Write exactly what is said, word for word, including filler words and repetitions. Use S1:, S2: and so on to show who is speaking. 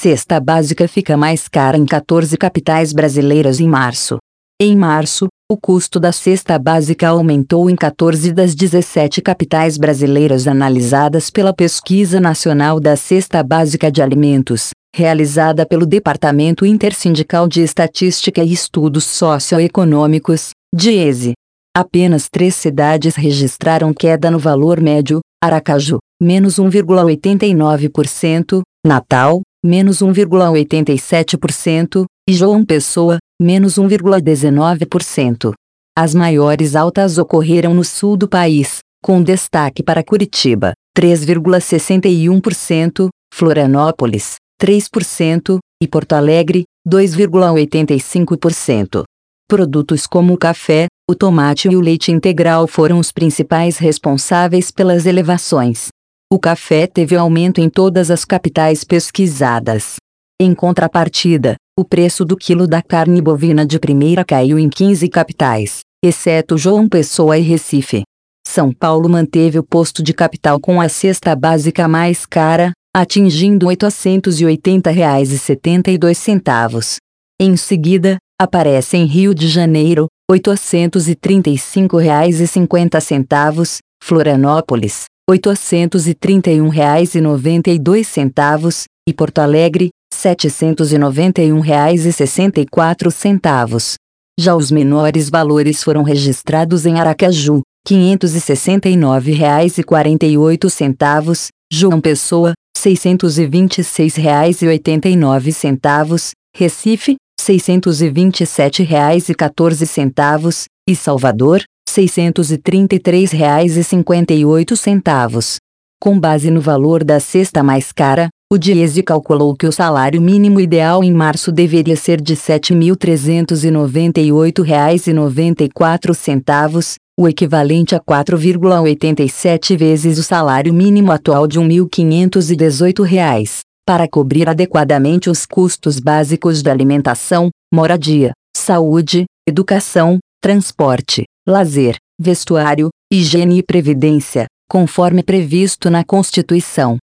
S1: cesta básica fica mais cara em quatorze capitais brasileiras em março. Em março, o custo da cesta básica aumentou em quatorze das dezessete capitais brasileiras analisadas pela Pesquisa Nacional da Cesta Básica de Alimentos, realizada pelo Departamento Intersindical de Estatística e Estudos Socioeconômicos, DIESE. Apenas três cidades registraram queda no valor médio: Aracaju, menos um vírgula oitenta e nove por cento, Natal, menos um vírgula oitenta e sete por cento, e João Pessoa, menos um vírgula dezenove por cento. As maiores altas ocorreram no sul do país, com destaque para Curitiba, três vírgula sessenta e um por cento, Florianópolis, três por cento, e Porto Alegre, dois vírgula oitenta e cinco por cento. Produtos como o café, o tomate e o leite integral foram os principais responsáveis pelas elevações. O café teve aumento em todas as capitais pesquisadas. Em contrapartida, o preço do quilo da carne bovina de primeira caiu em quinze capitais, exceto João Pessoa e Recife. São Paulo manteve o posto de capital com a cesta básica mais cara, atingindo oitocentos e oitenta reais e setenta e dois centavos. Em seguida, aparece em Rio de Janeiro, oitocentos e trinta e cinco reais e cinquenta centavos, Florianópolis, oitocentos e trinta e um reais e noventa e dois centavos, e Porto Alegre, setecentos e noventa e um reais e sessenta e quatro centavos. Já os menores valores foram registrados em Aracaju, quinhentos e sessenta e nove reais e quarenta e oito centavos, João Pessoa, seiscentos e vinte e seis reais e oitenta e nove centavos, Recife, seiscentos e vinte e sete reais e quatorze centavos, e Salvador, seiscentos e trinta e três reais e cinquenta e oito centavos. Com base no valor da cesta mais cara, o DIESE calculou que o salário mínimo ideal em março deveria ser de sete mil trezentos e noventa e oito reais e noventa e quatro centavos, o equivalente a quatro vírgula oitenta e sete vezes o salário mínimo atual de mil quinhentos e dezoito reais, para cobrir adequadamente os custos básicos de alimentação, moradia, saúde, educação, transporte, lazer, vestuário, higiene e previdência, conforme previsto na Constituição.